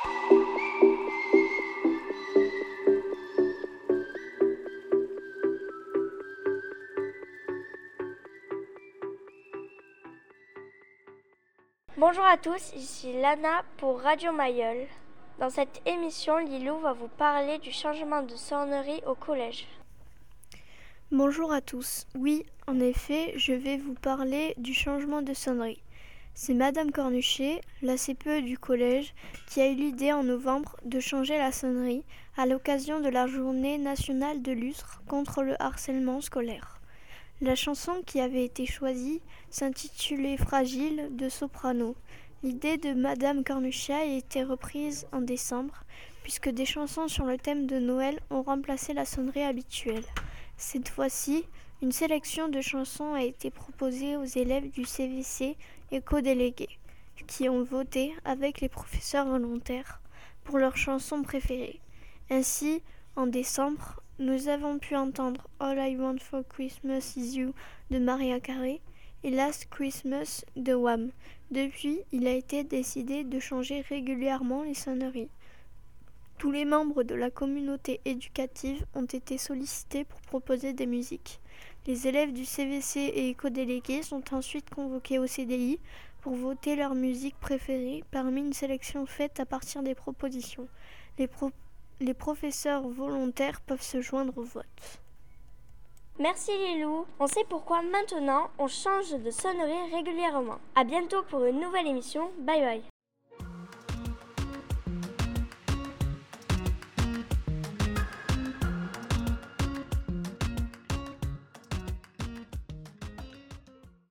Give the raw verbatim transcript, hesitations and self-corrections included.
Bonjour à tous, ici Lana pour Radio Mayol. Dans cette émission, Lilou va vous parler du changement de sonnerie au collège. Bonjour à tous. Oui, en effet, je vais vous parler du changement de sonnerie. C'est Madame Cornuchet, la C P E du collège, qui a eu l'idée en novembre de changer la sonnerie à l'occasion de la journée nationale de lutte contre le harcèlement scolaire. La chanson qui avait été choisie s'intitulait « Fragile » de Soprano. L'idée de Madame Cornuchet a été reprise en décembre, puisque des chansons sur le thème de Noël ont remplacé la sonnerie habituelle. Cette fois-ci, une sélection de chansons a été proposée aux élèves du C V C et co-délégués, qui ont voté avec les professeurs volontaires pour leurs chansons préférées. Ainsi, en décembre, nous avons pu entendre All I Want for Christmas Is You de Mariah Carey et Last Christmas de Wham. Depuis, il a été décidé de changer régulièrement les sonneries. Tous les membres de la communauté éducative ont été sollicités pour proposer des musiques. Les élèves du C V C et éco-délégués sont ensuite convoqués au C D I pour voter leur musique préférée parmi une sélection faite à partir des propositions. Les, pro- les professeurs volontaires peuvent se joindre au vote. Merci Lilou, on sait pourquoi maintenant on change de sonnerie régulièrement. À bientôt pour une nouvelle émission, bye bye.